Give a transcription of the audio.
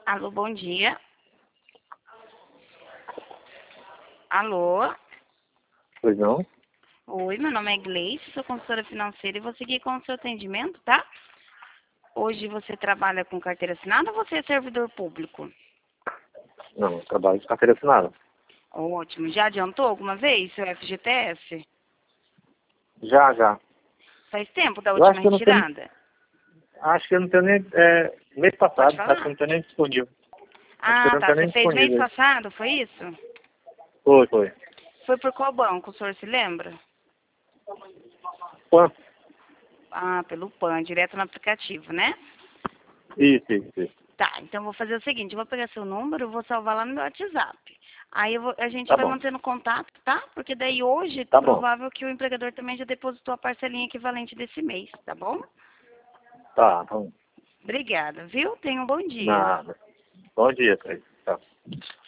Alô, bom dia. Alô? Pois não? Oi, meu nome é Gleice, sou consultora financeira e vou seguir com o seu atendimento, tá? Hoje você trabalha com carteira assinada ou você é servidor público? Não, trabalho de carteira assinada. Ótimo. Já adiantou alguma vez seu FGTS? Já. Faz tempo da Eu acho última que eu não tenho. retirada? Acho que eu não tenho nem. Mês Pode passado, acho que eu falar. não tenho nem disponível. Acho que eu Ah, não tá. tenho Você nem fez mês disponível. passado, foi isso? Foi. Foi por qual banco, o senhor se lembra? Quanto? Ah, pelo PAN, direto no aplicativo, né? Isso. Tá, então eu vou fazer o seguinte, eu vou pegar seu número, vou salvar lá no meu WhatsApp. Aí a gente Tá vai bom. mantendo contato, tá? Porque daí hoje, Tá bom. provável que o empregador também já depositou a parcelinha equivalente desse mês, tá bom? Tá bom. Obrigada, viu? Tenha um bom dia. Nada. Bom dia, Cleiton. Tchau.